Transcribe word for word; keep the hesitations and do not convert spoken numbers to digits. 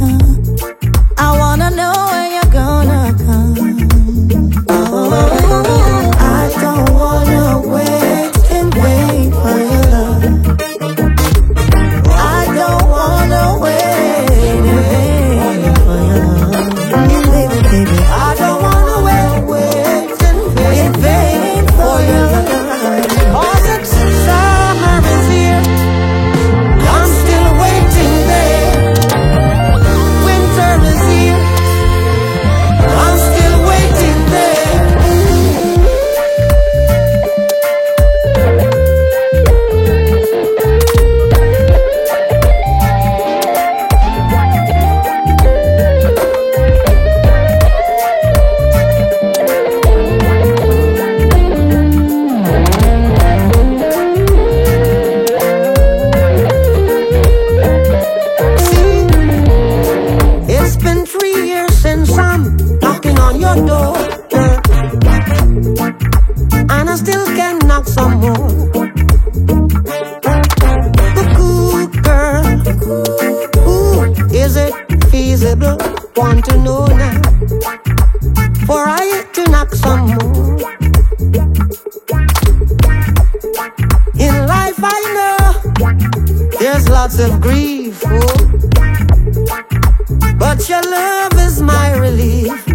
I wanna know when you're gonna come. Oh, I don't wanna wait in vain for your love. I don't wanna wait in vain for your love. Baby, baby, I don't wanna wait, wait in vain, in vain for your love. Cause it's summer is here, I'm still waiting there. Winter is here, I'm still waiting there. It's been three years since I'm knocking on your door, girl, and I still can knock some more. Cuckoo, girl, ooh, is it feasible? Want to know now, for I to knock some more. In life I know there's lots of grief, oh, but your love is my relief.